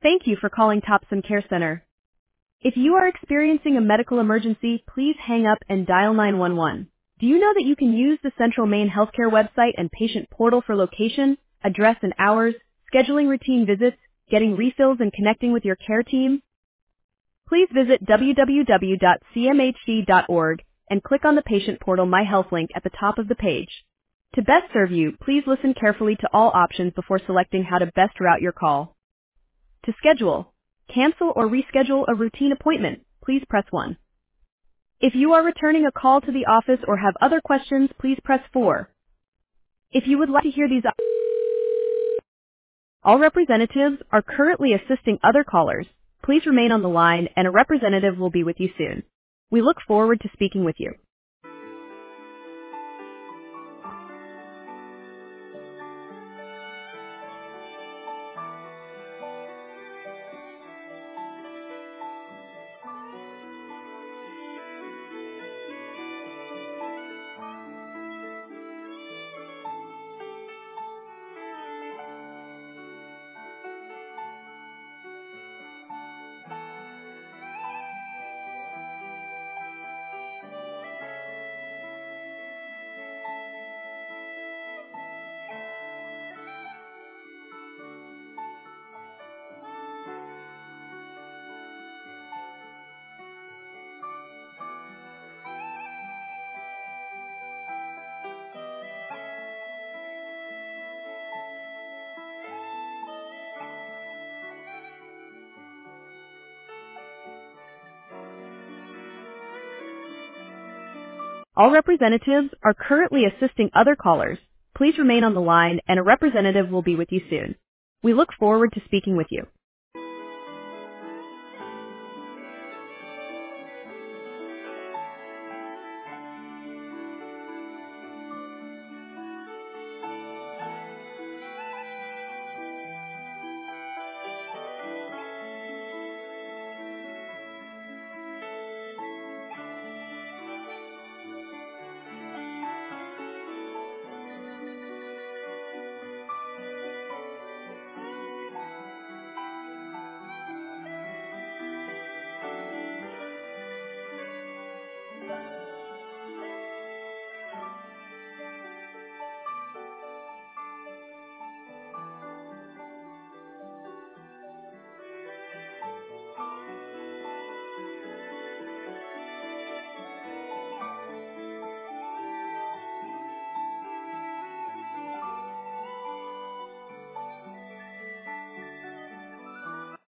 Thank you for calling Topsom Care Center. If you are experiencing a medical emergency, please hang up and dial 911. Do you know that you can use the Central Maine Healthcare website and patient portal for location, address and hours, scheduling routine visits, getting refills and connecting with your care team? Please visit www.cmhd.org and click on the patient portal My Health link at the top of the page. To best serve you, please listen carefully to all options before selecting how to best route your call. To schedule, cancel or reschedule a routine appointment, please press 1. If you are returning a call to the office or have other questions, please press 4. If you would like to hear these, all representatives are currently assisting other callers. Please remain on the line and a representative will be with you soon. We look forward to speaking with you. All representatives are currently assisting other callers. Please remain on the line and a representative will be with you soon. We look forward to speaking with you.